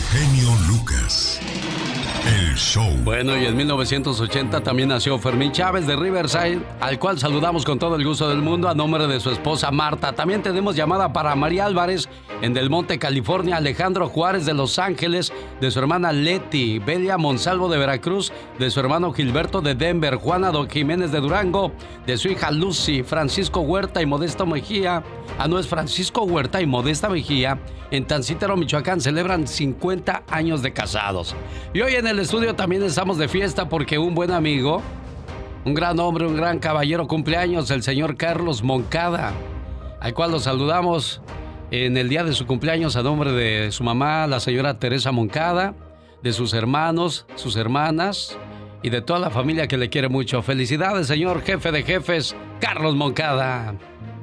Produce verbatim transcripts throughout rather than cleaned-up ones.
genio Lucas. El show. Bueno, y en mil novecientos ochenta también nació Fermín Chávez de Riverside, al cual saludamos con todo el gusto del mundo a nombre de su esposa Marta. También tenemos llamada para María Álvarez en Del Monte, California, Alejandro Juárez de Los Ángeles, de su hermana Leti, Belia Monsalvo de Veracruz, de su hermano Gilberto de Denver, Juana Do Jiménez de Durango, de su hija Lucy, Francisco Huerta y Modesta Mejía. Ah, no, es Francisco Huerta y Modesta Mejía. En Tancítaro, Michoacán, celebran cincuenta años de casados. Y hoy en el estudio también estamos de fiesta porque un buen amigo, un gran hombre, un gran caballero, cumpleaños, el señor Carlos Moncada, al cual lo saludamos en el día de su cumpleaños a nombre de su mamá, la señora Teresa Moncada, de sus hermanos, sus hermanas y de toda la familia que le quiere mucho. Felicidades, señor jefe de jefes, Carlos Moncada.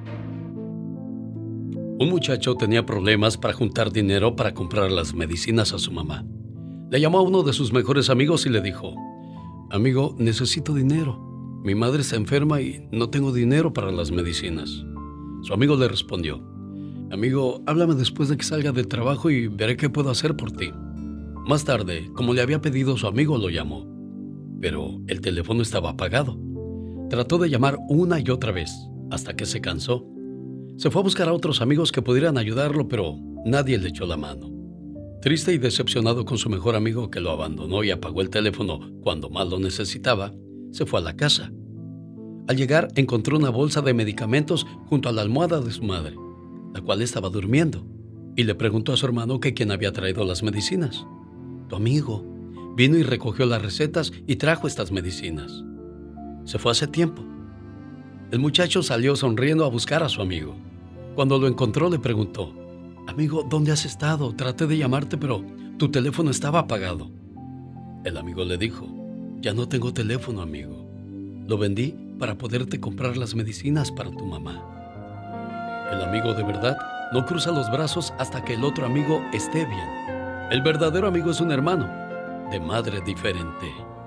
Un muchacho tenía problemas para juntar dinero para comprar las medicinas a su mamá. Le llamó a uno de sus mejores amigos y le dijo: amigo, necesito dinero. Mi madre está enferma y no tengo dinero para las medicinas. Su amigo le respondió: amigo, háblame después de que salga del trabajo y veré qué puedo hacer por ti. Más tarde, como le había pedido, su amigo lo llamó, pero el teléfono estaba apagado. Trató de llamar una y otra vez, hasta que se cansó. Se fue a buscar a otros amigos que pudieran ayudarlo, pero nadie le echó la mano. Triste y decepcionado con su mejor amigo que lo abandonó y apagó el teléfono cuando más lo necesitaba, se fue a la casa. Al llegar, encontró una bolsa de medicamentos junto a la almohada de su madre, la cual estaba durmiendo, y le preguntó a su hermano que quién había traído las medicinas. Tu amigo vino y recogió las recetas y trajo estas medicinas. Se fue hace tiempo. El muchacho salió sonriendo a buscar a su amigo. Cuando lo encontró, le preguntó: amigo, ¿dónde has estado? Traté de llamarte, pero tu teléfono estaba apagado. El amigo le dijo: ya no tengo teléfono, amigo. Lo vendí para poderte comprar las medicinas para tu mamá. El amigo de verdad no cruza los brazos hasta que el otro amigo esté bien. El verdadero amigo es un hermano de madre diferente.